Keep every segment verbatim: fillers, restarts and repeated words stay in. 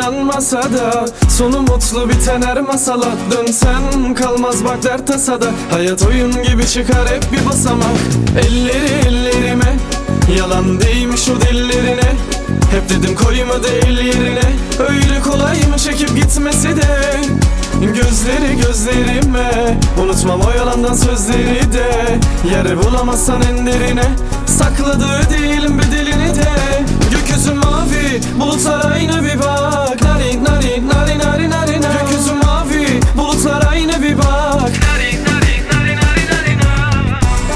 inanmasa da sonu mutlu biten her masala. Dönsen kalmaz bak dert tasada. Hayat oyun gibi çıkar hep bir basamak. Elleri ellerime, yalan değmiş o dillerine. Hep dedim koyma değil yerine. Öyle kolay mı çekip gitmesi de. Gözleri gözlerime, unutmam o yalandan sözleri de. Yer bulamazsan en derine, sakladığı değilim bedelini de. Gökyüzü mavi, bulutlar aynı bir bak. Nari nari nari nari nari nari. Gökyüzü mavi, bulutlar aynı bir bak. Nari nari nari nari nari nari.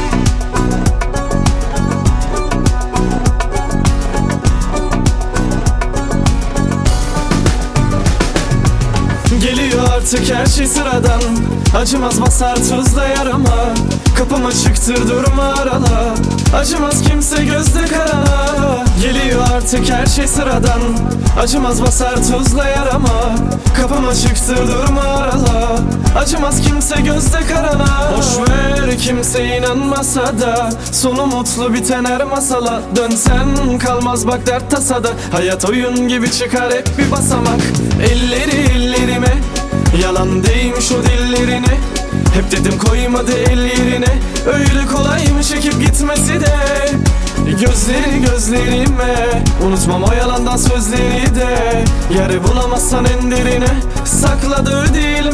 Geliyor artık her şey sıradan. Acımaz basar tuzla yarama. Kapım açıktır durma arala. Acımaz kimse gözde karala. Geliyor artık her şey sıradan. Acımaz basar tuzla yarama. Kapım açıktır durma arala. Acımaz kimse gözde karala. Boş ver kimse inanmasa da sonu mutlu biten her masala. Dönsen kalmaz bak dert tasada. Hayat oyun gibi çıkar hep bir basamak. Elleri ellerime, yalan değmiş o dillerine. Hep dedim koymadı el yerine. Öyle kolay mı çekip gitmesi de. Gözleri gözlerime, unutmam o yalandan sözleri de. Yer bulamazsan en derine, sakladığı değil